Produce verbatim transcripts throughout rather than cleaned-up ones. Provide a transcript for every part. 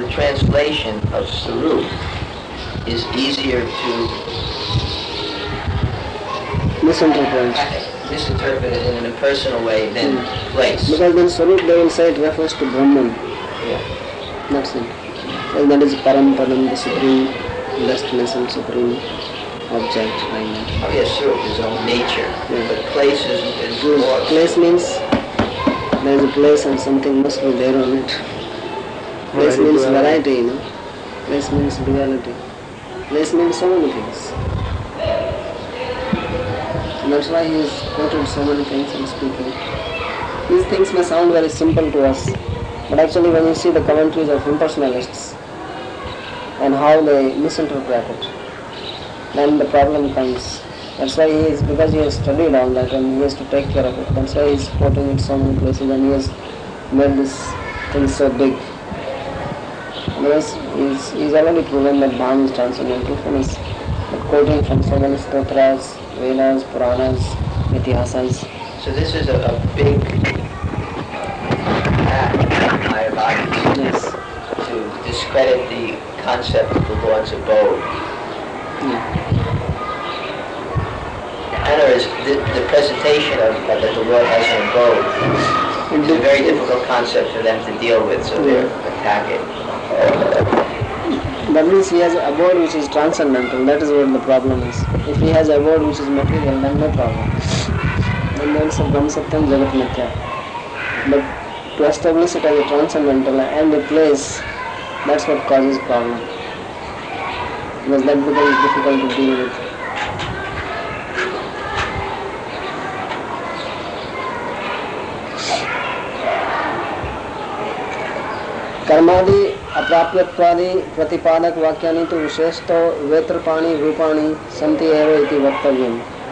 the translation of Sarup is easier to misinterpret. misinterpret it in an impersonal way than Hmm. place. Because then Sarup they will say it refers to Brahman. Yeah. That's it. And that is Parampadam, the supreme destination, supreme object. Like that. Oh yes, Sarup is own nature, Yeah. but place is, is more. Place means there is a place and something must be there on it. Place Variety, means duality. variety, you know. Place means duality. Place means so many things. And that's why he has quoted so many things in speaking. These things may sound very simple to us, but actually when you see the commentaries of impersonalists and how they misinterpret it, then the problem comes. That's why he is, because he has studied all that and he has to take care of it. That's why he is quoting it so many places and he has made this thing so big. Otherwise, he's, he's already proven that Bham is transcendental from his quoting from so many stotras, Vedas, Puranas, Itihasas. So this is a, a big act on Mayavadis Yes. to discredit the concept of the Lord's abode. Yeah. In other words, the, the presentation of, of that the Lord has an abode is a very difficult concept for them to deal with, so they attack it. That means he has an abode which is transcendental. That is what the problem is. If he has an abode which is material, then no problem. Then there is a Brahma Satyam Jagat Mithya. But to establish it as a transcendental and a place, that's what causes problem. Because that becomes difficult to deal with. कर्मादि अप्राप्यत्वादि प्रतिपादक वाक्यानि तो विशेषतो वेत्रपाणि रूपाणि सन्ति एव इति वक्तव्यम्.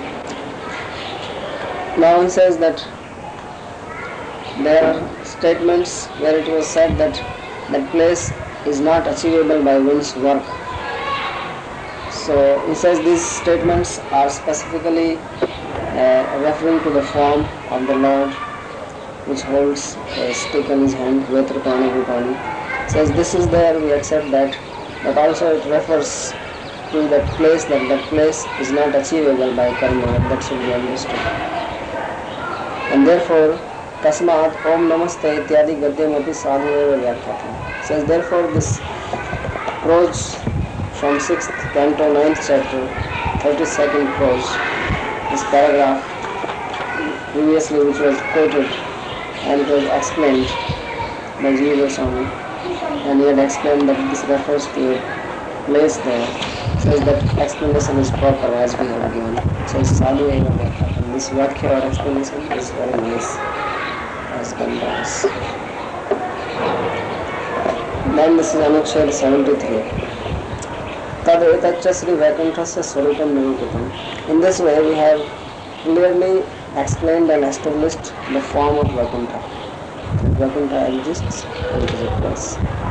Now he says that there are statements where it was said that that place is not achievable by one's work. So he says these statements are specifically uh, referring to the form of the Lord, which holds a stick in his hand, Vetrapani Rupani. Says this is there, we accept that, but also it refers to that place, that that place is not achievable by karma, that should be understood. And therefore, Tasmat Om Namaste Ityadi Gadyam Api Sadhu Eva Vyakhyata. Says therefore this prose from sixth canto, ninth chapter, thirty-second prose, this paragraph previously which was quoted, and it was explained by Jiva Goswami, and he had explained that this refers to a place there. Says that explanation is proper as we have given. Says Sadhu Eva Vyakhyata. This Vyakya or explanation is very nice as contains. Then this is Anukshad seventy-three. Tad etaccha Sri Vaikuntha's Swarupam Nirupitam. In this way we have clearly explained and established the form of Vaikuntha. Vaikuntha exists and it is a place.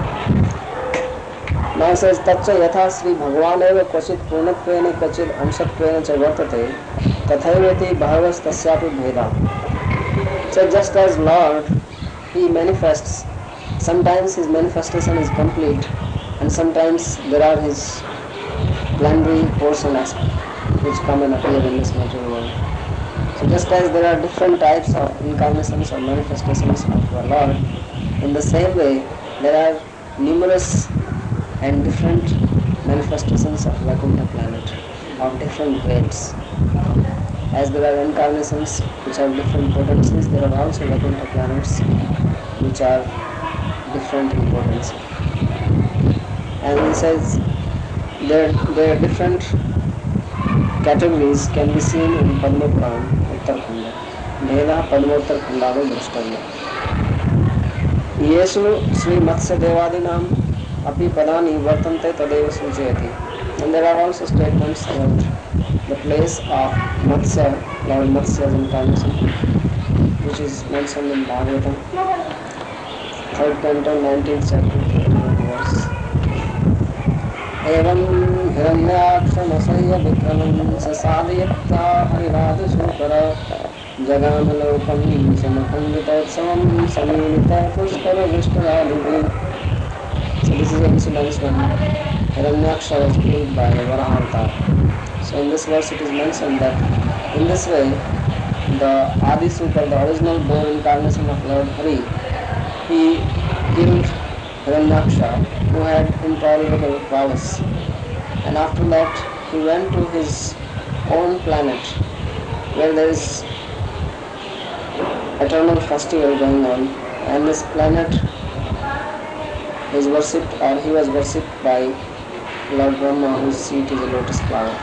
Now it says Tacha Yatha Sri Bhagavan eva Kvachit Purnatvena Kvachit Amsatvena cha Vartate Tathaiveti Bhavas Tasyapi Bheda. So just as Lord, he manifests, sometimes his manifestation is complete and sometimes there are his plenary portions which come and appear in this material world. So just as there are different types of incarnations or manifestations of our Lord, in the same way there are numerous and different manifestations of Vaikuntha planet of different grades. As there are incarnations which have different potencies, there are also Vaikuntha planets which are different in potency. And he says there, there are different categories can be seen in Padma Puran, Uttarkhanda. Bheda Padmottar Khandava Drashtavya. Yesu Sri Matsya Devadinam Api Padani Vartante Tadeva Sujayati. And there are also statements about the place of Matsya, Lord Matsya's incarnation, which is mentioned in Bhagavatam, third canto, nineteenth chapter, thirty-first verse. Evam Hiranyakshamasaya Vikramam Sasadhyakta Harirādhasukara Jagamalokam Samakandita Savam Saminita Pushkara Vishtarādhivi. So this is the incident when Hiranyaksha was killed by Varaha Avatar. So in this verse it is mentioned that in this way the Adi Super, the original born incarnation of Lord Hari, he killed Hiranyaksha who had intolerable prowess, and after that he went to his own planet where there is eternal festival going on, and this planet is worshipped, or he was worshipped by Lord Brahma, whose seat is a lotus flower.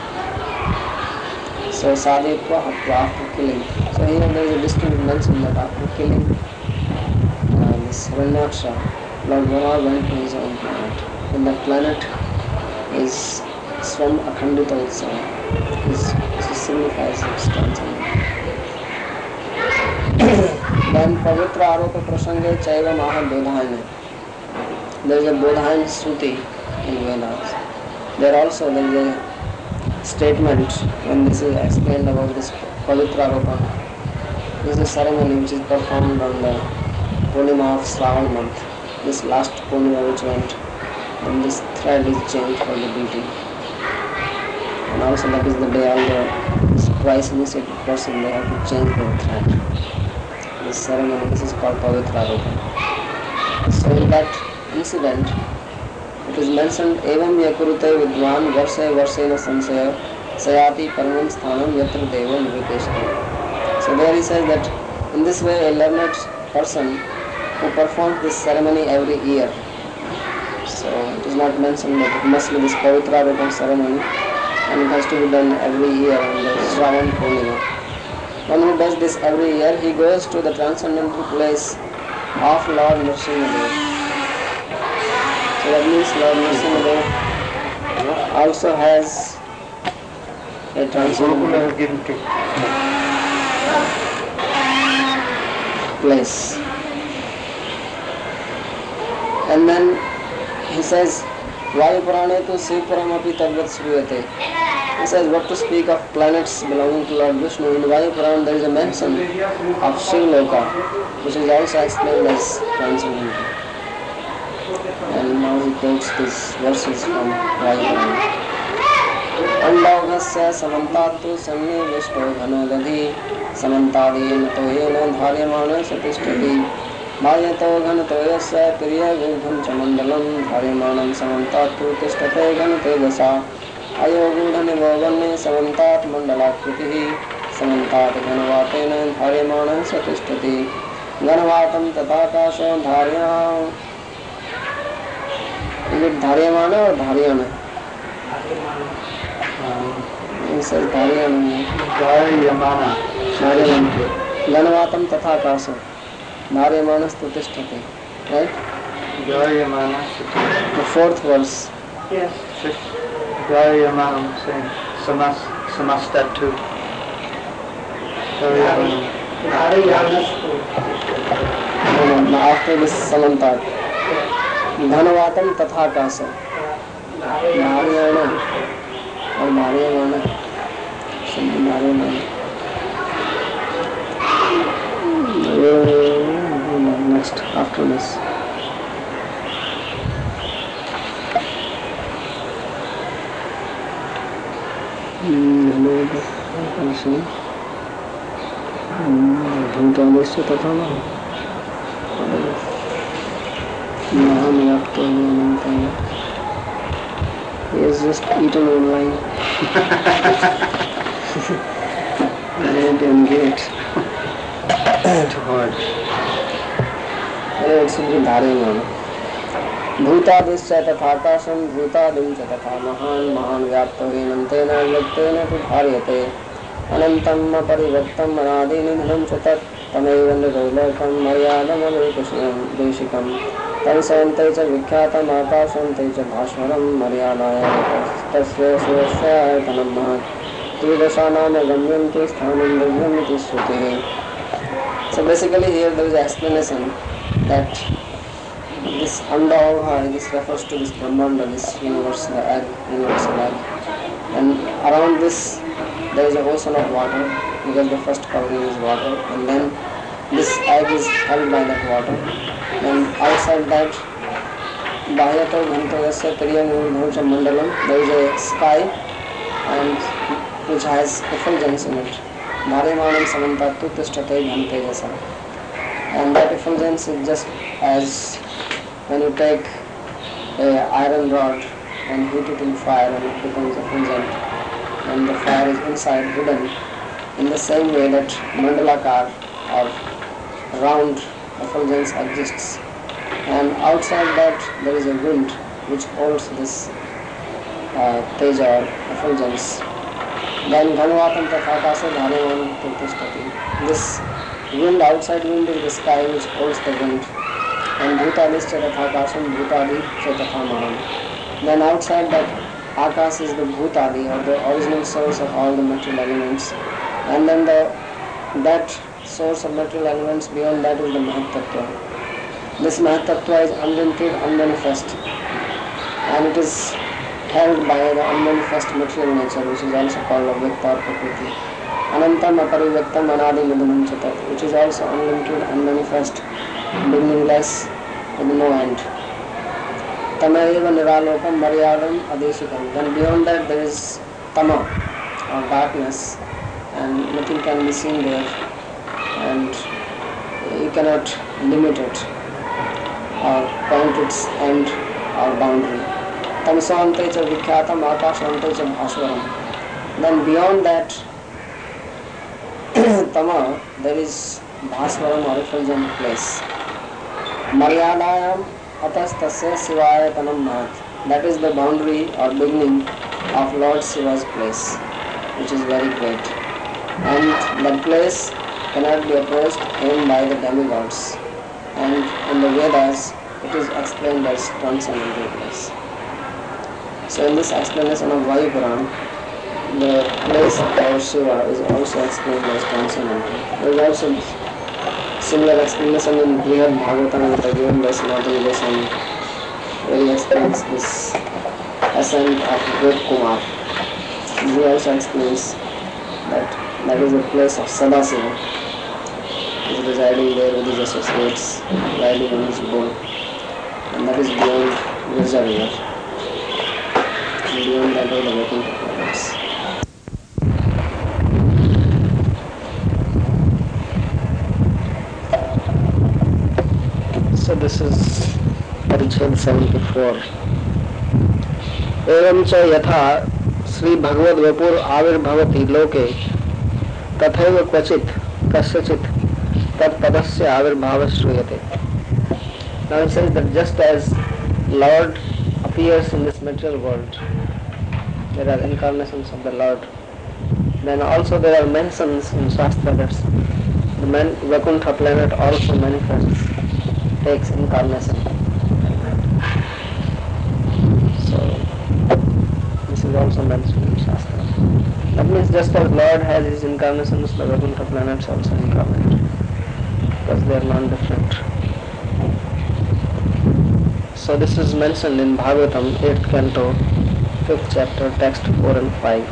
So Sadhitva Hatva, after killing. So here there is a distinct mention that after killing uh, this Hiranyaksha, Lord Brahma went to his own planet. And that planet is Swam Akhandita Utsava. This signifies its transcendence. Then Pavitra Aropa Prasange Chaiva Maha Bodhayana. There is a Bodhayan Shruti in Vedas. There also there is a statement when this is explained about this Pavitra Aropa. This is a ceremony which is performed on the Purnima of Shravan month. This last Purnima which went, and this thread is changed for the deity. And also that is the day all the twice initiated person they have to change their thread. This ceremony, this is called Pavitra Aropa. So in that incident, it is mentioned evam yakurute vidwan varshe varshena samsaya sayati paramam sthanam yatra deva nivekeshana. So there he says that in this way a learned person who performs this ceremony every year. So it is not mentioned that it must be this Pavitra Aropa ceremony, and it has to be done every year on the Shravan Purnima. One who does this every year, he goes to the transcendental place of Lord Nrsimhadev. So that means Lord Nrsimhadev also has a transcendental place. And then he says, Vayu Purane tu Sivapuram api tadvat sruyate. He says, what to speak of planets belonging to Lord Vishnu. In Vayu Purana there is a mention of Shivloka, which is also explained as transcendental. And now he quotes these verses from Vayu Purana. Andaughasya samantatu sannivishto ghanodadhi samantadiyena toyena dharyamana satishtati Mayato ghanatoyasya priya gudham chamandalam dharyamanam samantatu tishtate ghanatedasa Ayogudhanivo vanne samantat mandalakritihi samantat ghanavaten dharyamanam satishtati Ghanavatam tatakasho dharyam. Is it dharyamana or dharyana? He says dharyana. Dharyamana. Dharyamana. Ghanavatam tatakasho dharyamana satishtati. Right? Dharyamana. The fourth verse. Yes. Dharyamana, saying samas, samastatu. Dharyamana. After this samantat. Dhanavatam tathakasa. Dharyana or dharyamana. Something dharyamana. Next, after this. Bhutadesya tatha na he has just eaten one line. I didn't get it. Too hard. It should be Dharyamana. Bhutadesya tathakasam bhutadim cha tatha mahan mahan vyaptavinam tena yaktena tu dharyate anantam aparivattam anadinidham cha tat tamevan nirolakam maryadam anukusham deshikam tansayante cha vikyatam akasham te cha bhashmaram maryadaya tasya surasya tanam mahat tridashanam gamyanti sthanam divyam iti srutihi. So basically here there is an explanation that this Andavha, this refers to this Brahmanda, this universe, the egg, universal egg. And around this there is a ocean of water, because the first covering is water, and then this egg is held by that water. And outside that Bahyato Ghantoyasya Tiriyamurudhaucha Mandalam, there is a sky and which has effulgence in it. Bharimanam Samantatu Tishtate Ghantejasa. And that effulgence is just as when you take an iron rod and heat it in fire and it becomes effulgent, and the fire is inside hidden, in the same way that mandalakar or round effulgence exists. And outside that there is a wind which holds this uh, teja or effulgence. Then Ghanvatam Tathakasa Dhanavanam Tirtishtati. This wind, outside wind is the sky which holds the wind. And Bhutadischa Tathakasam Bhutadi Chetathamanam. Then outside that Akas is the Bhutadi or the original source of all the material elements. And then the that source of material elements, beyond that is the Mahatattva. This Mahatattva is unlimited, unmanifest, and it is held by the unmanifest material nature, which is also called Avyakta or Prakriti. Anantam Aparivyaktam Anadi Nidhanam Chatat, which is also unlimited, unmanifest, beginningless, with no end. Tamayeva Niralokam Maryadam Adeshikam. Then beyond that there is Tama, or darkness, and nothing can be seen there, and you cannot limit it or point its end or boundary. Tamasantecha Vikyatam Akashantecha Bhaswaram. Then beyond that Tama, there is Bhaswaram or effulgent place. Maryadayam Atastasya Sivayatanam Mahat. That is the boundary or beginning of Lord Shiva's place, which is very great. And that place cannot be approached even by the demigods. And in the Vedas, it is explained as transcendental place. So in this explanation of Vayu Puran, the place of Shiva is also explained as transcendental. There is also similar explanation in Brihad Bhagavatam given by Sanatana Goswami, where he explains this ascent of Gop Kumar. He also explains that that is the place of Sadasiva. He is residing there with his associates, riding on his bull, and that is beyond Virja River. And beyond that are the Vaikuntha planets. So this is Parichad seventy-four. Evam cha yatha Sri Bhagavad Vapur Avirbhavati Loke Tathaiva Kvachit Kasyachit Tat Padasya Avirbhava Shruyate. Now it says that just as Lord appears in this material world, there are incarnations of the Lord, then also there are mentions in Shastra that the man, Vaikuntha planet also manifests, takes incarnation. So this is also mentioned in Shastra. That means just as Lord has his incarnations, the Vaikuntha planets also incarnate, because they are non-different. So this is mentioned in Bhagavatam, eighth canto, fifth chapter, text four and five.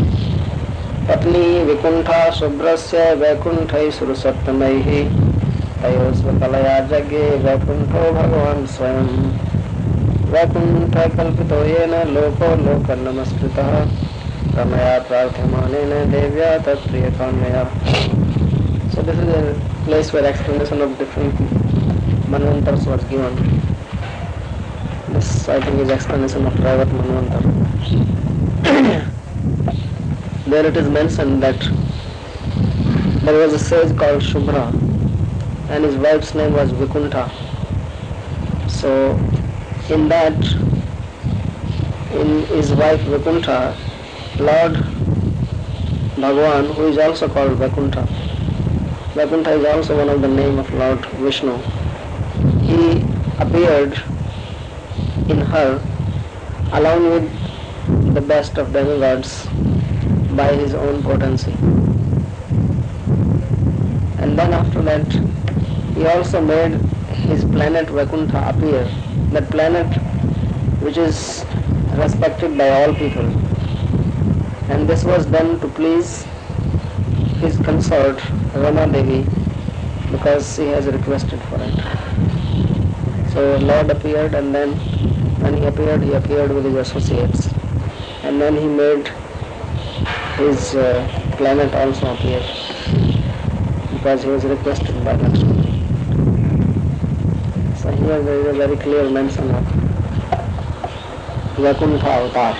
Patni Vikuntha Subrasya Vaikunthai Surusattamaihi Tayosvakalaya Jagge Vaikuntho Bhagavan Swayam Vaikuntha Kalpito Yena Loko Loka Namaskritah Ramaya Prarthamanena Devya Tatriya Kanmaya. So this is a place where explanation of different Manvantars was given. This, I think, is explanation of Raivat Manvantar. There it is mentioned that there was a sage called Shubhra and his wife's name was Vikuntha. So in that, in his wife Vikuntha, Lord Bhagavan, who is also called Vaikuntha, Vaikuntha is also one of the name of Lord Vishnu, he appeared in her along with the best of demigods by his own potency. And then after that he also made his planet Vaikuntha appear, that planet which is respected by all people. And this was done to please his consort Rama Devi, because she has requested for it. So Lord appeared, and then when he appeared, he appeared with his associates, and then he made his uh, planet also appear because he was requested by Lakshmi. So here there is a very clear mention of Vaikuntha avatar.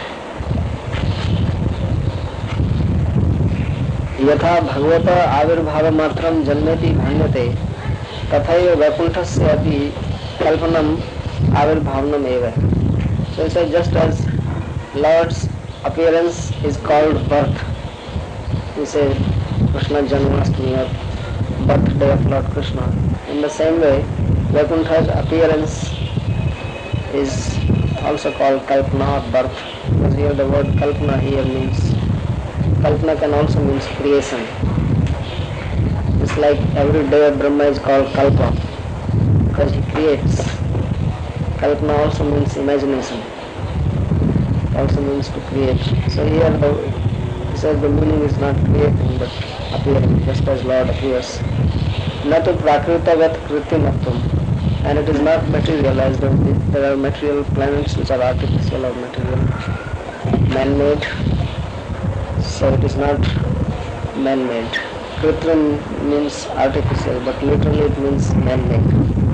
यथा भगवत आविर्भाव मात्रम जन्मति भान्यते तथैव वैकुंठस्य अपि कल्पनम आविर्भावनम एव. So it says, just as Lord's appearance is called birth, we say Krishna Janmashtami or birthday of Lord Krishna. In the same way, Vaikuntha's appearance is also called Kalpana or birth, because here the word Kalpana here means, Kalpana can also means creation. It's like every day of Brahma is called Kalpa, because he creates. Kalpana also means imagination, also means to create. So here the, he says the meaning is not creating but appearing, just as Lord appears. Natu prakritavat kritimatvam, and it is not material, as the, there are material planets which are artificial or material, man-made. So it is not man-made. Kritrim means artificial, but literally it means man-made.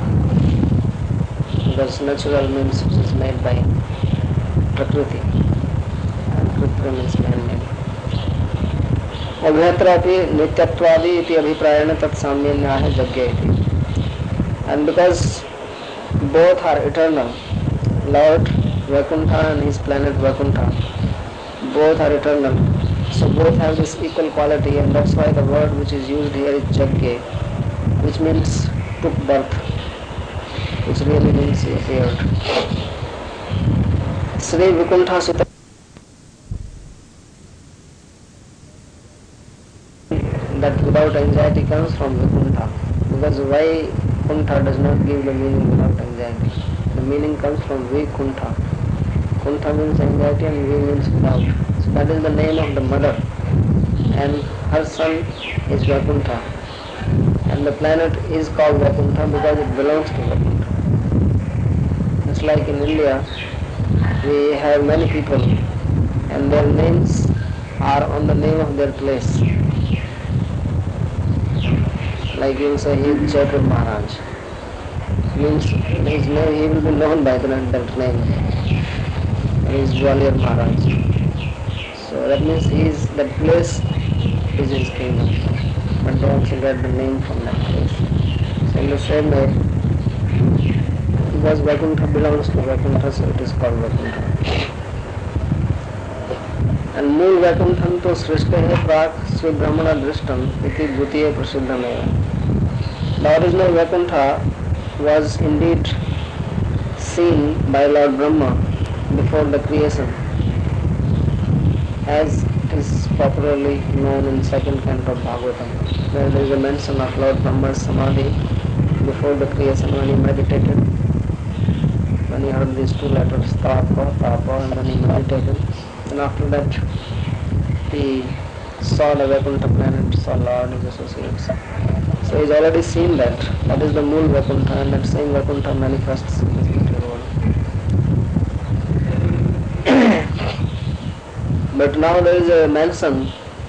Because natural means which is made by Prakriti, and Kritrim means man-made. Abhyatrapi nityatwadi iti abhiprayana tat samyanyaha jagya iti. And because both are eternal, Lord Vaikuntha and his planet Vaikuntha, both are eternal. So both have this equal quality, and that's why the word which is used here is Jagge, which means took birth, which really means he appeared. Sri Vaikuntha Sutta, that without anxiety comes from Vaikuntha, because why Kuntha does not give the meaning without anxiety. The meaning comes from Vaikuntha. Kuntha means anxiety and V means without. So that is the name of the mother, and her son is Vaikuntha, and the planet is called Vaikuntha because it belongs to Vaikuntha. It's like in India, we have many people and their names are on the name of their place. Like you will say, he is Jaipur Maharaj. Means his name, he will be known by that, that name. He is Gwalior Maharaj. So that means he is, that place is his kingdom. But don't forget the name from that place. So in the same way, because Vaikuntha belongs to Vaikuntha, so it is called Vaikuntha. And Mool Vaikunthan to Srishtahe Prak Sri Brahmana Drishtam iti Dvitiye Prasiddhameva. The original Vaikuntha was indeed seen by Lord Brahma before the creation, as is popularly known in second canto of Bhagavatam, where there is a mention of Lord Brahma's Samadhi before the creation, when he meditated, when he heard these two letters, Tapa, Tapa, and then he meditated. And after that, he saw the Vaikuntha planet, saw Lord, his associates. So he has already seen that. That is the Mool Vaikuntha, and that same Vaikuntha manifests in this material world. But now there is a mention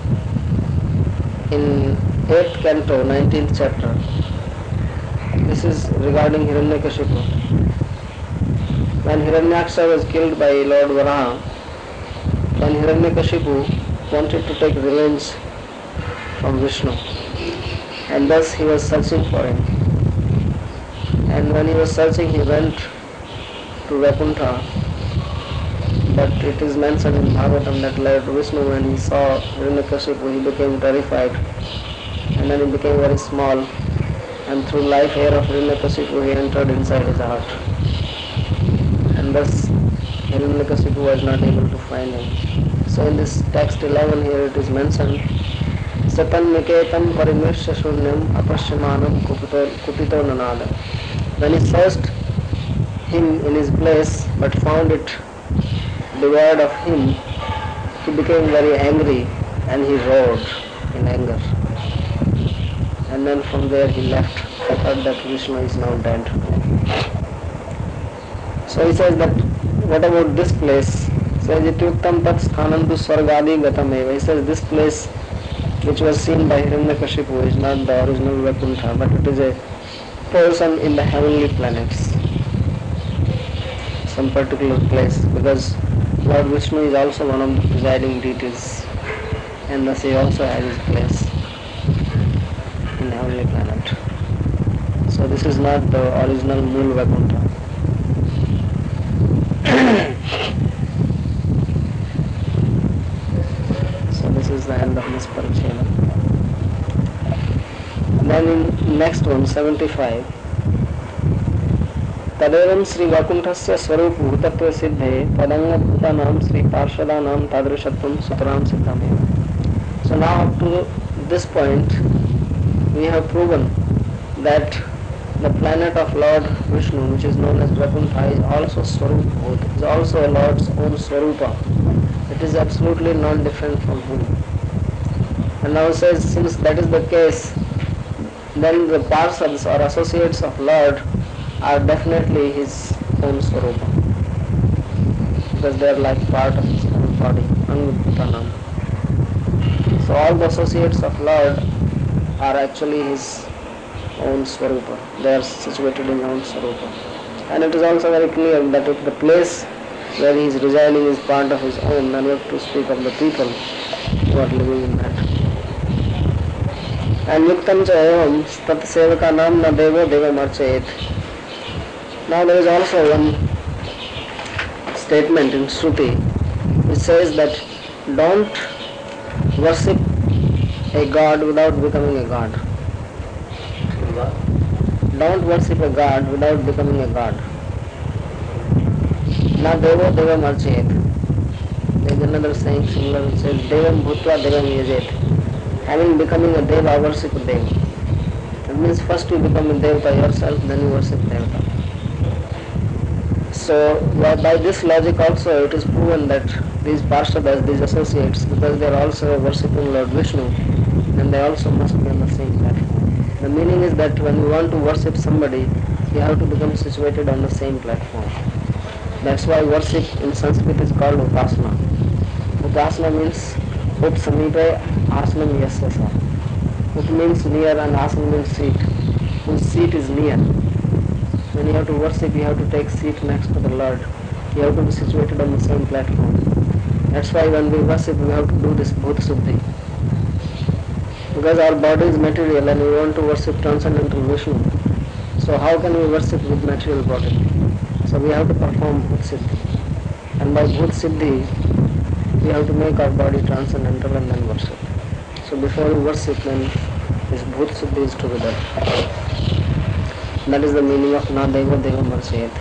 in eighth canto, nineteenth chapter. This is regarding Hiranyakashipu. When Hiranyaksha was killed by Lord Varaha, then Hiranyakashipu wanted to take revenge from Vishnu, and thus he was searching for him. And when he was searching, he went to Vaikuntha. But it is mentioned in Bhagavatam that Lord Vishnu, when he saw Hiranyakashipu, he became terrified, and then he became very small, and through life air of Hiranyakashipu he entered inside his heart. And thus Hiranyakashipu was not able to find him. So in this text eleven here it is mentioned, Satan Niketam Parimeshya Shunyam Apashyamanam Kupito Nanada. When he searched him in his place but found it devoid of him, he became very angry and he roared in anger. And then from there he left. I thought that Vishnu is now dead. So he says that, what about this place? Says ityuktam tat sthanantu swargadi gatam eva. He says this place which was seen by Hiranyakashipu is not the original Vaikuntha, but it is a person in the heavenly planets, some particular place, because Lord Vishnu is also one of the presiding deities, and thus he also has his place in the heavenly planet. So this is not the original Mool Vaikuntha. So this is the end of this Parichena. Then in next one, seventy-five. तदेवं Shri वैकुंठस्य स्वरूप भूतत्व सिद्धे तदंग भूतानां श्री पार्षदानां तादृशत्वं सुतरां सिद्धमेव. So now up to this point we have proven that the planet of Lord Vishnu, which is known as Vaikuntha, is also Swarup Bhut, is also a Lord's own Swarupa. It is absolutely non-different from him. And now says, since that is the case, then the parcels or associates of Lord are definitely his own Swarupa, because they are like part of his own body, Anguttanam. So all the associates of Lord are actually his own Swarupa. They are situated in own Swarupa. And it is also very clear that if the place where he is residing is part of his own, then we have to speak of the people who are living in that. And yuktam cha evam tat sevaka nam na devo devam archayet. Now there is also one statement in Shruti which says that don't worship a god without becoming a god. Don't worship a god without becoming a god. Na devo devam archayet. There is another saying similar which says devam bhutva devam yajet. Having becoming a deva, worship a deva. That means first you become a devata yourself, then you worship devata. So by this logic also it is proven that these parshadas, these associates, because they are also worshipping Lord Vishnu, then they also must be on the same platform. The meaning is that when you want to worship somebody, you have to become situated on the same platform. That's why worship in Sanskrit is called upasana. Upasana means up samipe asanam yasyasa. Up means near and asana means seat. Whose seat is near. When you have to worship, you have to take seat next to the Lord. You have to be situated on the same platform. That's why when we worship, we have to do this bhut suddhi. Because our body is material and we want to worship transcendental Vishnu. So how can we worship with material body? So we have to perform bhut siddhi. And by bhut siddhi, we have to make our body transcendental and then worship. So before we worship, then this bhut siddhi is to be done. That is the meaning of na devo devam archayet.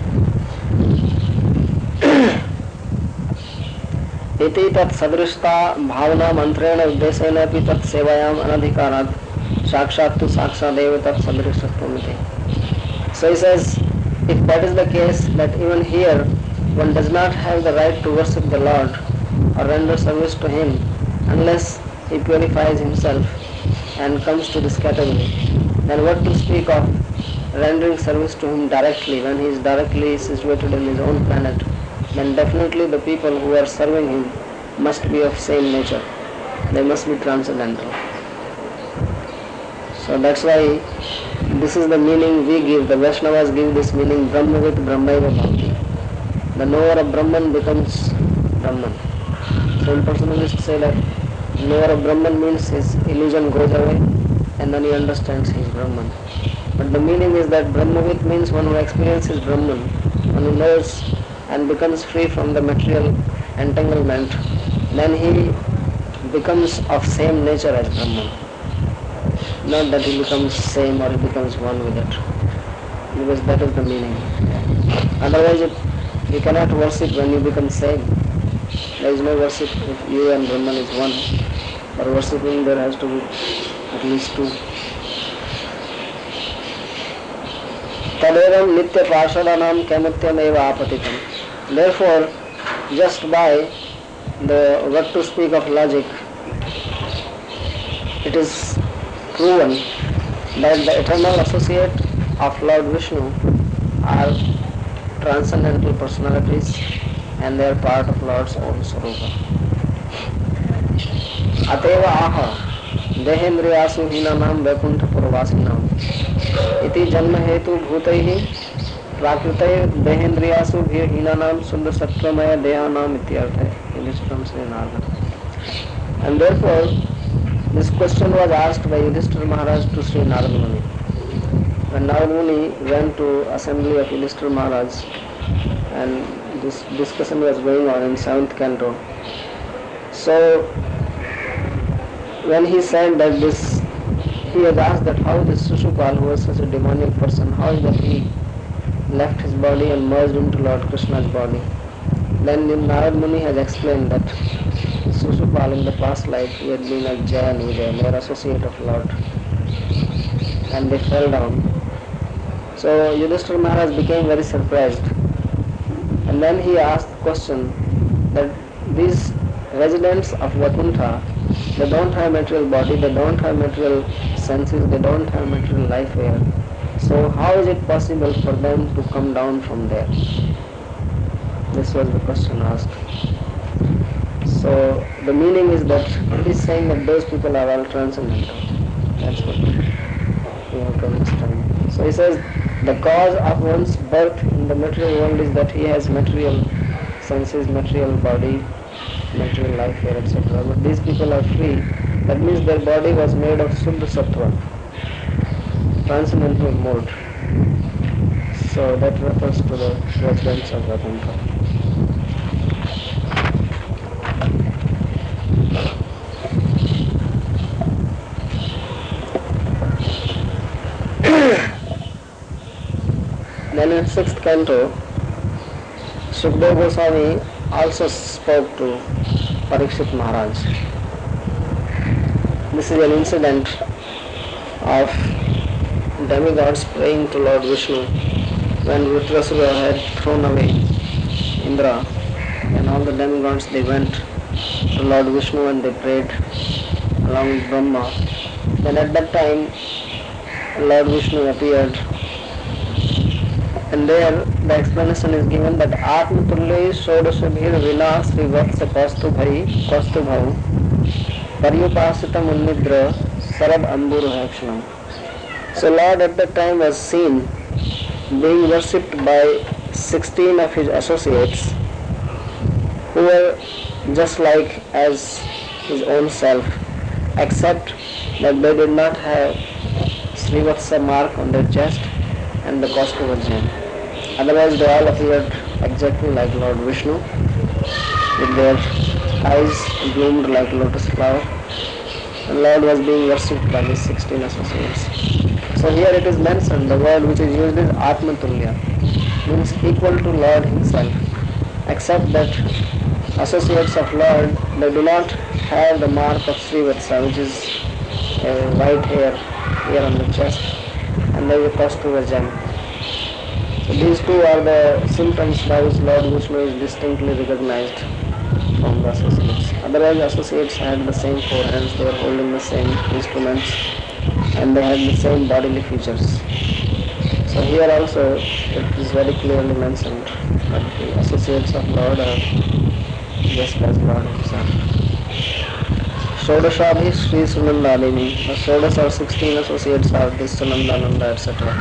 इति तत् सदृशता भावना मंत्रेण उद्देश्येन अपि तत् सेवायाम अनधिकारात् साक्षात् तु साक्षादेव तत् सदृशत्वमिति. So he says, if that is the case, that even here one does not have the right to worship the Lord or render service to him unless he purifies himself and comes to this category, then what to speak of rendering service to him directly when he is directly situated in his own planet? Then definitely the people who are serving him must be of same nature. They must be transcendental. So that's why this is the meaning we give. The Vaishnavas give this meaning, Brahmavit Brahmaiva Bhavati. The knower of Brahman becomes Brahman. So impersonalists say that knower of Brahman means his illusion goes away and then he understands he is Brahman. But the meaning is that Brahmavit means one who experiences Brahman, one who knows and becomes free from the material entanglement, then he becomes of same nature as Brahman. Not that he becomes same or he becomes one with it, because that is the meaning. Otherwise it, you cannot worship when you become same. There is no worship if you and Brahman is one. For worshipping there has to be at least two. Tadevam nitya parshadanam kamutyam eva apatitam. Therefore, just by the what to speak of logic, it is proven that the eternal associate of Lord Vishnu are transcendental personalities and they are part of Lord's own Swarupa. Ateva aha dehendriyasu hinanam vaikuntha purvasinam iti janma hetu bhutaihi prakritaya dehendriyasu bhi hinanam suddha sattramaya dehanam ityartha. This is from Sri Narada. And therefore this question was asked by Yudhishthira Maharaj to Sri Narada Muni. When Narada Muni went to assembly of Yudhishthira Maharaj and this discussion was going on in seventh canto. So when he said that this, he had asked that how this Shishupal, who was such a demonic person, how is that he left his body and merged into Lord Krishna's body. Then Narada Muni has explained that Shishupal in the past life he had been a Jaya and Vijaya, mere associate of Lord, and they fell down. So Yudhishthira Maharaj became very surprised, and then he asked the question that these residents of Vaikuntha, they don't have material body, they don't have material senses, they don't have material life here. So how is it possible for them to come down from there? This was the question asked. So the meaning is that he is saying that those people are all transcendental. That's what we have to understand. So he says the cause of one's birth in the material world is that he has material senses, material body, material life here, et cetera. But these people are free. That means their body was made of Suddha Sattva, transcendental mode. So that refers to the residents of Vaikuntha. Then in sixth canto, Sukadeva Goswami also spoke to Parikshit Maharaj. This is an incident of demigods praying to Lord Vishnu when Vritrasura had thrown away Indra, and all the demigods they went to Lord Vishnu and they prayed along with Brahma. Then at that time Lord Vishnu appeared, and there the explanation is given that Atma Tulle Shodasabhir Vina Sri Vatsa Kastu Bhai Kastu Bhau Paryupasita Munnidra Sarab Amburu Hakshanam. So Lord at that time was seen being worshipped by sixteen of his associates who were just like as his own self, except that they did not have Srivatsa mark on their chest and the Kaustubha gem. Otherwise they all appeared exactly like Lord Vishnu with their eyes bloomed like lotus flower, and Lord was being worshipped by his sixteen associates. So here it is mentioned, the word which is used is Atmatulya, means equal to Lord himself, except that associates of Lord, they do not have the mark of Srivatsa, which is a white hair here on the chest, and there is a Kaustubha gem. So these two are the symptoms by which Lord Vishnu is distinctly recognized from the associates. Otherwise associates had the same four hands, they were holding the same instruments, and they had the same bodily features. So here also it is very clearly mentioned that the associates of Lord are just as Lord himself. Shodashabhi Sri Sunandalini. The Shodas or sixteen associates are this Sunandananda, et cetera.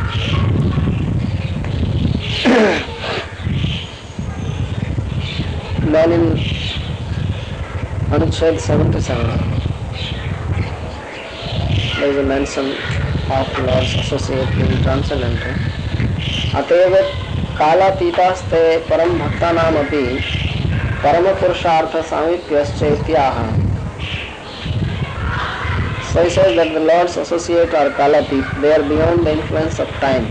Then in Anuchhed seventy-seven, there is a mention of Lord's associate being transcendental. Ateva kalatitaste param bhaktanam api parama purushartha samipyaschetyaha. So he says that the Lord's associate are kalatit, they are beyond the influence of time,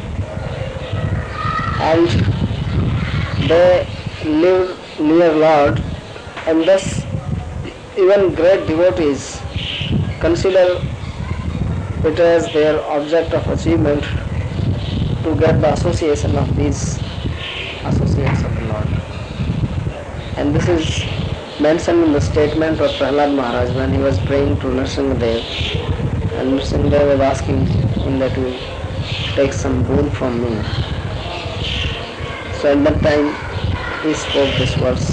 and they live near Lord, and thus even great devotees consider it as their object of achievement to get the association of these associates of the Lord. And this is mentioned in the statement of Prahlad Maharaj when he was praying to Nrsimhadev, and Nrsimhadev was asking him that he take some boon from me. So at that time he spoke this verse.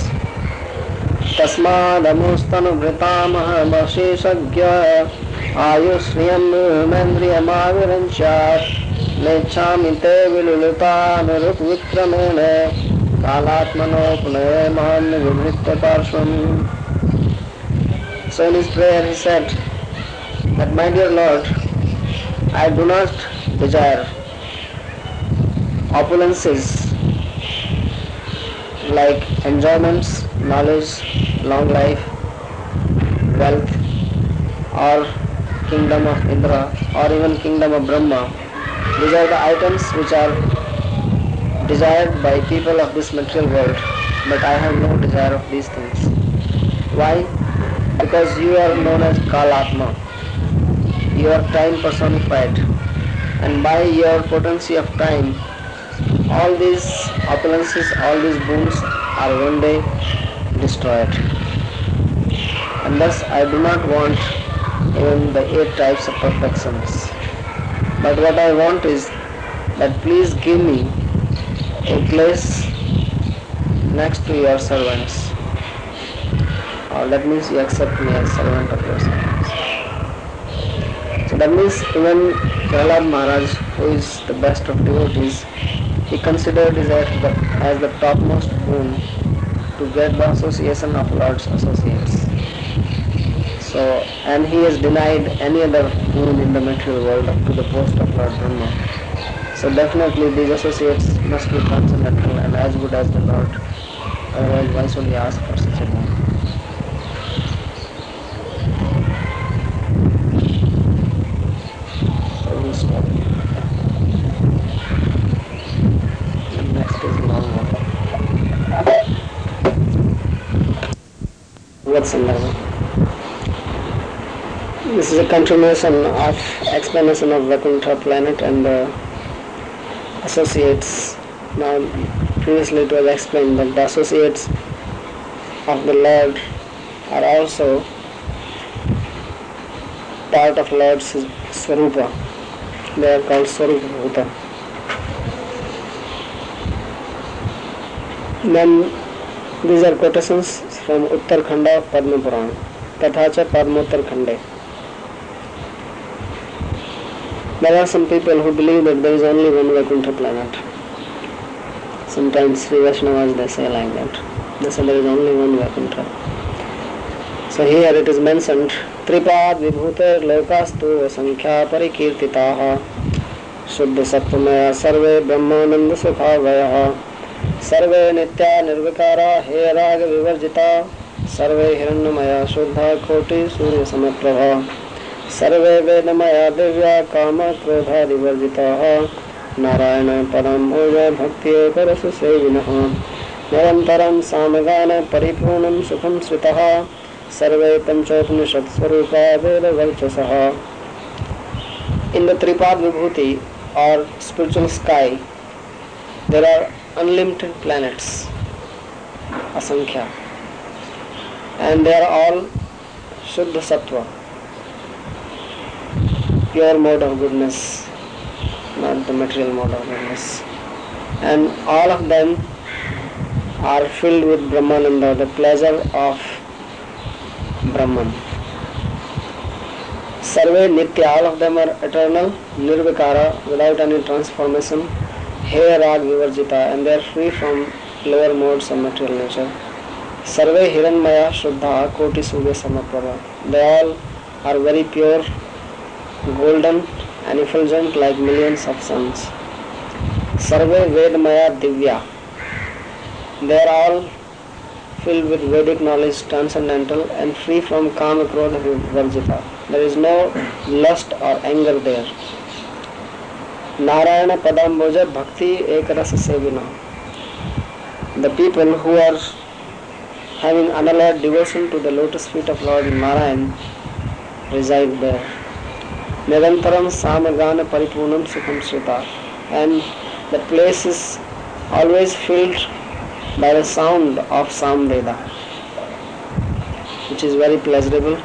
तस्मादमुस्तनुभृतामहमशेषज्ञ आयुश्रियं मेन्द्रियमाविरञ्चात् नेच्छामि ते विलुलितानुरुपविक्रमेण कालात्मनो पुनः मां विभृत्य पार्श्वम्. So in his prayer he said that, my dear Lord, I do not desire opulences like enjoyments, knowledge, long life, wealth, or kingdom of Indra, or even kingdom of Brahma. These are the items which are desired by people of this material world, but I have no desire of these things. Why? Because you are known as Kalatma. You are time personified, and by your potency of time, all these opulences, all these boons are one day destroyed. And thus I do not want even the eight types of perfections. But what I want is that please give me a place next to your servants. Or that means you accept me as servant of your servants. So that means even Prahlad Maharaj, who is the best of devotees, he considered it as the, as the topmost boon to get the association of Lord's associates. So, and he has denied any other boon in the material world up to the post of Lord Brahma. So definitely these associates must be transcendental and as good as the Lord. Otherwise, why should he ask for such a boon? So we stop. And next is long one. What's in there? This is a continuation of explanation of Vaikuntha planet and the associates. Now, previously it was explained that the associates of the Lord are also part of Lord's Swarupa. They are called Swarupa Bhuta. Then these are quotations from Uttarkhanda of Padma Purana. Tathacha Padmottar Khande. There are some people who believe that there is only one Vaikuntha planet. Sometimes Sri Vaishnavas they say like that. They say there is only one Vaikuntha. So here it is mentioned, Tripad Vibhuter Lokastu Sankhya Parikirtitaha Shuddha Sattvamaya Sarve Brahmananda Sukha Vayaha Sarve Nitya Nirvikara He Raga Vivarjita Sarve Hiranyamaya Shuddha Koti Surya Samaprabha Sarve Vedamaya Divya Kama Krodha Divarjitaha Narayana Param Bhoja Bhakti Ekarasu Sevinaha Nirantaram Samagana Paripurnam Sukham Sritaha Sarve Panchopnishat Swarupa Veda Varchasaha. In the Tripad Vibhuti or spiritual sky, there are unlimited planets, Asankhya, and they are all Shuddha Sattva, pure mode of goodness, not the material mode of goodness. And all of them are filled with Brahmananda, the pleasure of Brahman. Sarve Nitya, all of them are eternal, Nirvikara, without any transformation, He Rag Vivarjita, and they are free from lower modes of material nature. Sarve Hiranyamaya Shuddha Koti Surya Samaprabha. They all are very pure, golden and effulgent like millions of suns. Sarve Vedamaya Divya. They are all filled with Vedic knowledge, transcendental and free from Kama Krodha Vivarjita. There is no lust or anger there. Narayana Padamboja Bhakti Ekarasa Sevina. The people who are having unalloyed devotion to the lotus feet of Lord Narayan reside there. Nirantaram Samagana Paripurnam Sukham Srita. And the place is always filled by the sound of Samveda, which is very pleasurable.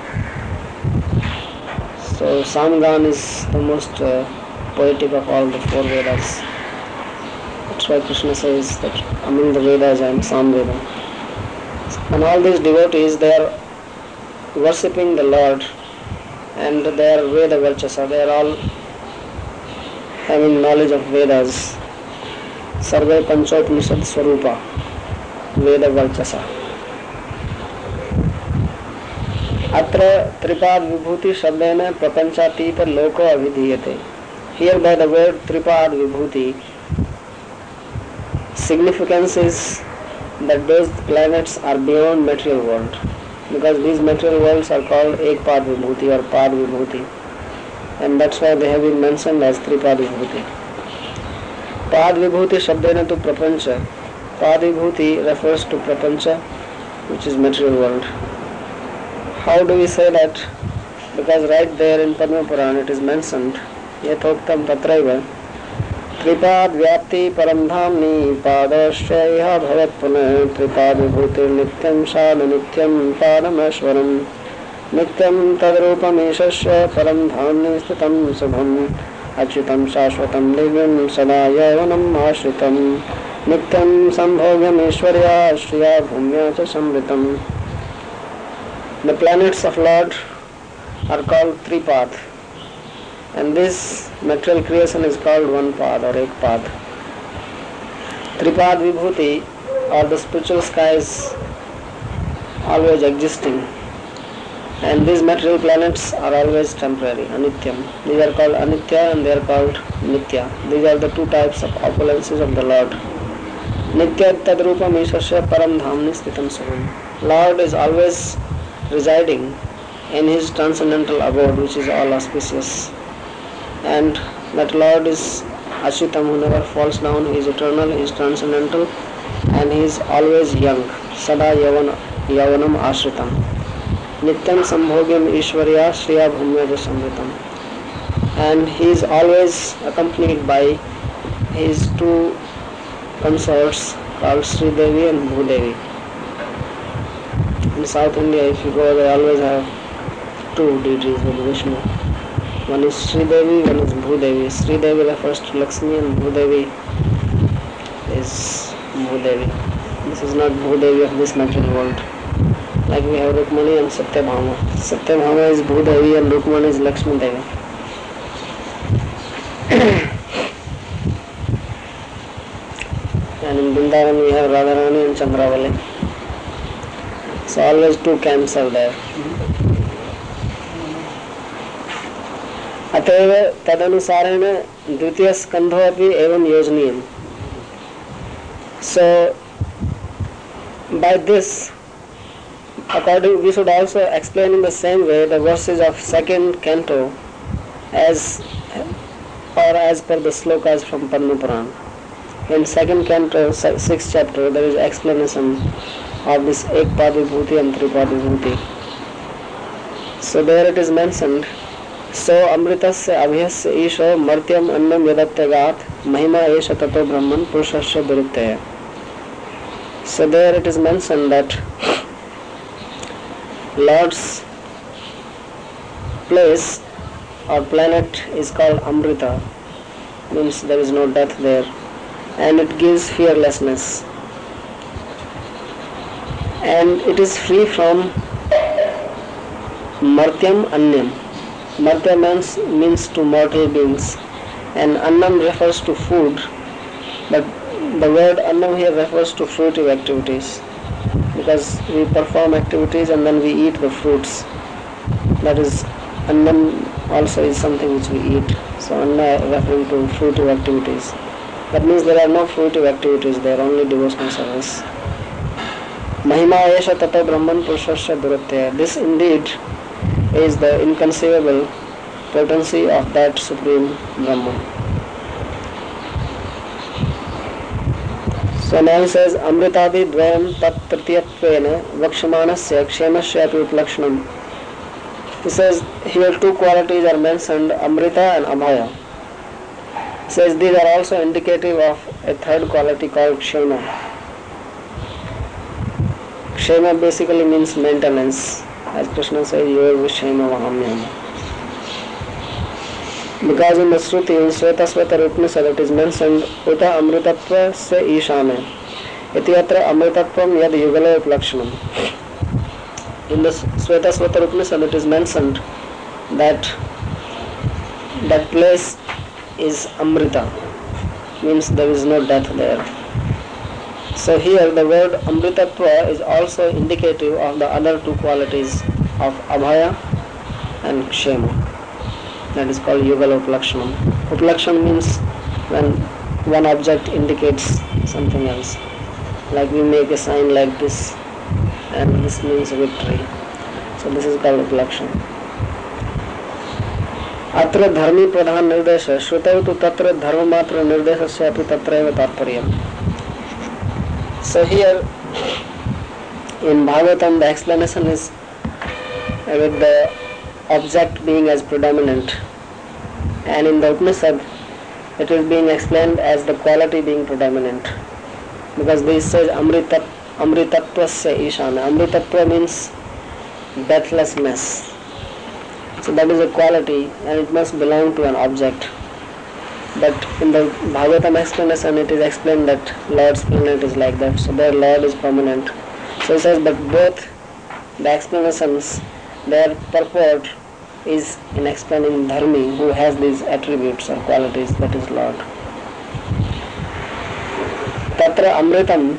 So Samgan is the most uh, poetic of all the four Vedas. That's why Krishna says that among the Vedas I am Samveda. And all these devotees, they are worshipping the Lord, and they are Veda Valchasa. They are all having knowledge of Vedas. Sarve Panchopnishad Swarupa, Veda Valchasa. अत्र त्रिपाद विभूति शब्देन प्रपंचातीत लोको अभिधीयते. Here by the word Tripad Vibhuti, significance is that those planets are beyond material world, because these material worlds are called Ekpad Vibhuti or Pad Vibhuti, and that's why they have been mentioned as Tripad Vibhuti. Pad Vibhuti Shabdena to Prapancha. Pad Vibhuti refers to Prapancha, which is material world. How do we say that? Because right there in Padma Purana it is mentioned, Yatoktam Tatraiva, Tripad Vyapti Paramdhamni Padashya Bhavat Puna Tripad Vibhuti Nityam Shad Nityam Padamashwaram Nityam Tadrupam Ishasya Paramdhamni Stitam Subham Achyutam Shashvatam Divyam Sada Yavanam Ashritam Nityam Sambhogyam Ishwarya Shriya Bhumya Cha Samritam. The planets of Lord are called Tripad, and this material creation is called one Pad or Ekpad. Tripad Vibhuti are the spiritual skies always existing, and these material planets are always temporary, anityam. These are called anitya and they are called nitya. These are the two types of opulences of the Lord. Nitya tadrupam ishasya param dhamni stitam suvam. Lord is always residing in his transcendental abode, which is all auspicious, and that Lord is Ashitam, who never falls down. He is eternal, he is transcendental, and he is always young. Sada yavan, yavanam ashritam. Nityam sambhogyam ishwarya shriya bhumya samritam. And he is always accompanied by his two consorts called Sri Devi and Bhudevi. In South India, if you go, they always have two deities with Vishnu. One is Sri Devi, one is Bhudevi. Sri Devi refers to Lakshmi and Bhudevi is Bhudevi. This is not Bhudevi of this material world. Like we have Rukmani and Satyabhama. Satyabhama is Bhudevi and Rukmani is Lakshmi Devi. And in Vrindavan we have Radharani and Chandravali. So always two camps are there. अतएव तदनुसारेण द्वितीय स्कंधो अपि एवं योजनीयम्. So by this, according, we should also explain in the same way the verses of second canto as or as per the slokas from Padma Purana. In second canto, sixth chapter, there is explanation of this Ekpad Vibhuti and Tripad Vibhuti. So there it is mentioned, so amritasya abhyasya isho martyam annam yadatyagat mahima esha tato brahman purushasya duruttaya. So there it is mentioned that Lord's place or planet is called Amrita, means there is no death there, and it gives fearlessness, and it is free from Martyam Anyam. Martya means, means to mortal beings, and Annam refers to food, but the word Annam here refers to fruitive activities, because we perform activities and then we eat the fruits. That is, Annam also is something which we eat. So Anna referring to fruitive activities. That means there are no fruitive activities, there are only devotional service. Mahima Esha Tata Brahman Purushasya Duratya. This indeed is the inconceivable potency of that Supreme Brahman. So now he says, Amritadi Dvayam Tat Trityatvena Vakshamanasya Kshemasya Api Uplakshanam. He says, here two qualities are mentioned, Amrita and Abhaya. He says these are also indicative of a third quality called Kshema. Kshema basically means maintenance. As Krishna says, Yor Vishema Vahamyam. Because in the Shruti, in Svetasvatar Upanishad, it is mentioned, Uta Amritatva se Ishane. Iti atra Amritatvam yad yugala uplakshanam. In the Svetasvatar Upanishad, it is mentioned that that place is Amrita, means there is no death there. So here the word Amritatva is also indicative of the other two qualities of Abhaya and Kshema. That is called Yugala Uplakshanam. Uplakshanam means when one object indicates something else. Like we make a sign like this, and this means victory. So this is called Uplakshanam. Atra dharmi pradhan nirdesha shrutai tu tatra dharma matra nirdeshasya api tatraiva tatparyam. So here in Bhagavatam the explanation is with the object being as predominant, and in the Upanishad it is being explained as the quality being predominant, because this says Amritat, Amritattvasya Ishana. Amritatva means deathlessness. So that is a quality and it must belong to an object. But in the Bhagavatam explanation it is explained that Lord's planet is like that. So their Lord is permanent. So it says that both the explanations, their purport is in explaining Dharmi, who has these attributes or qualities, that is Lord. Tatra Amritam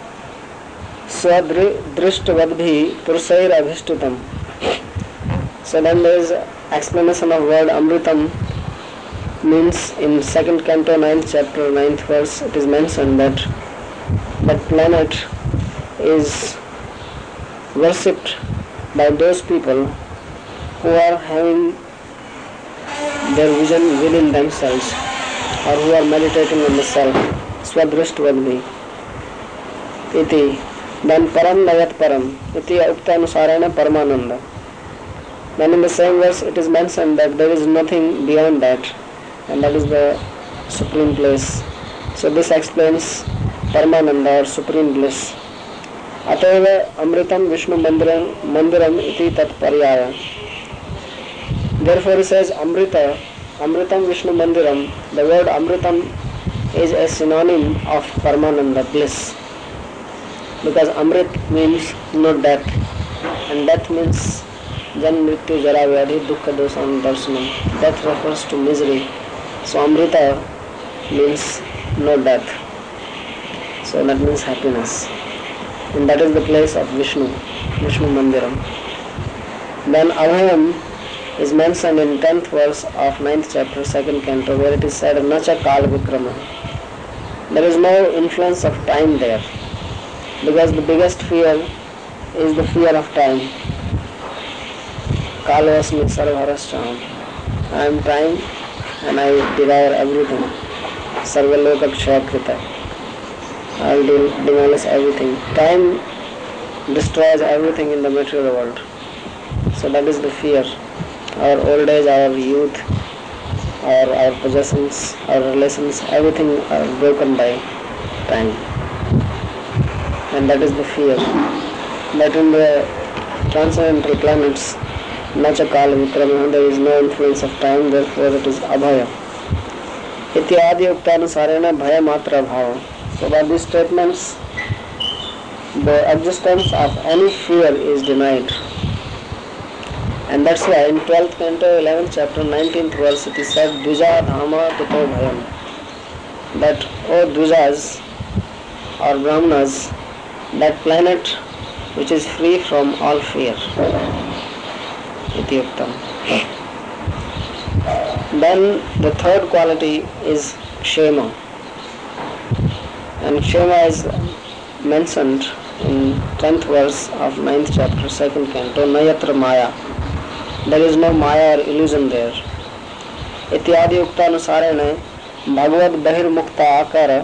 Swadrishtavadbhi Pursair Abhishtutam. So then there is explanation of word Amritam, means in second canto, ninth chapter, ninth verse, it is mentioned that that planet is worshipped by those people who are having their vision within themselves, or who are meditating on the self. Swadrishtavadbhi iti. Then param nayat param iti uktanusarena paramananda. Then in the same verse it is mentioned that there is nothing beyond that, and that is the supreme place. So this explains Paramananda or supreme bliss. Ateva Amritam Vishnu Mandiram Mandiram iti tat paryaya. Therefore he says Amrita, Amritam Vishnu Mandiram. The word Amritam is a synonym of Paramananda, bliss. Because Amrit means no death, and death means Jan Mrityu Jara Vyadhi Dukkha Dosam Darshanam. Death refers to misery. So Amrita means no death. So that means happiness. And that is the place of Vishnu, Vishnu Mandiram. Then Abhayam is mentioned in tenth verse of ninth chapter, second canto, where it is said, Nacha Kal Vikrama. There is no influence of time there, because the biggest fear is the fear of time. Kalasmi Sarvarasham. I am time and I devour everything. Sarvaloka Kshakrita. I will demolish everything. Time destroys everything in the material world. So that is the fear. Our old age, our youth, our, our possessions, our relations, everything are broken by time. And that is the fear. But in the transcendental planets, Nacha Kala Vikrama, there is no influence of time, therefore it is Abhaya. Ityadi Uktanusarena Bhaya Matra Bhava. So by these statements, the existence of any fear is denied. And that's why in twelfth canto, eleventh chapter, nineteenth verse, it is said, Dvija Dhama Tuto Bhayam. That, O Dvijas or Brahmanas, that planet which is free from all fear. Iti Uktam. Then the third quality is Kshema. And Kshema is mentioned in tenth verse of ninth chapter, second canto, Nayatra Maya. There is no Maya or illusion there. Ityadi Uktanusarena Bhagavad Bahir Mukta Akara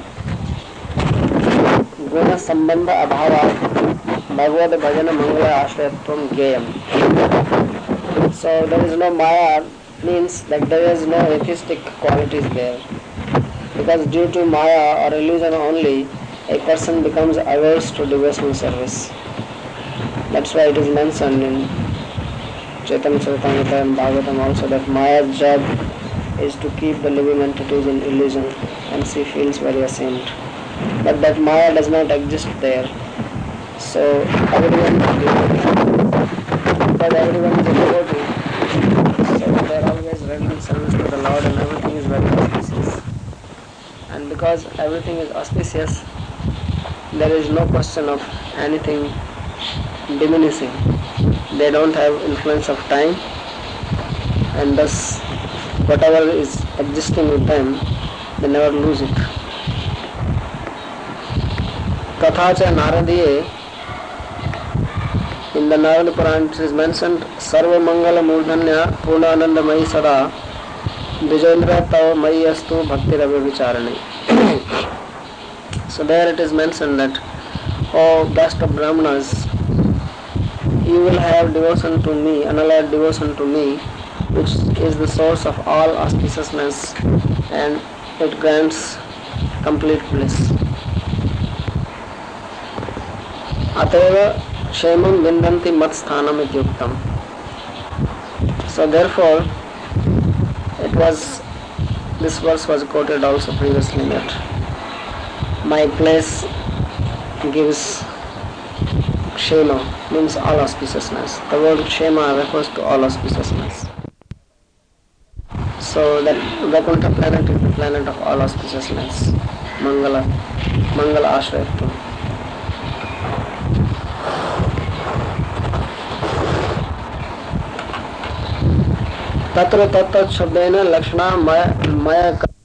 Guna Sambandha Abhava Bhagavad Bhajana Mangala Ashrayatvam Geyam. So there is no Maya, means that there is no atheistic qualities there. Because due to Maya or illusion only, a person becomes averse to devotional service. That's why it is mentioned in Chaitanya Charitamrita and Bhagavatam also that Maya's job is to keep the living entities in illusion, and she feels very ashamed. But that Maya does not exist there. So everyone is devotee. But everyone is a devotee. So they are always rendering service to the Lord, and everything is very auspicious. And because everything is auspicious, there is no question of anything diminishing. They don't have influence of time, and thus whatever is existing with them, they never lose it. Kathacha Naradiye, in the Narada Purana it is mentioned, Sarva Mangala Murdhanya Purnanandamayi Sada Dijendra Tava Mayi Astu Bhakti Ravi Vicharani. So there it is mentioned that, O best of Brahmanas, you will have devotion to me, unalloyed devotion to me, which is the source of all auspiciousness, and it grants complete bliss. Ateva Kshemam Vindanti Mat Sthanam Ityuktam. So therefore, it was, this verse was quoted also previously, that my place gives Kshema, means all auspiciousness. The word Kshema refers to all auspiciousness. So that Vaikuntha planet is the planet of all auspiciousness. Mangala, Mangala Ashrayatvam. Tatra Tatta Shabdena Lakshana Maya Maya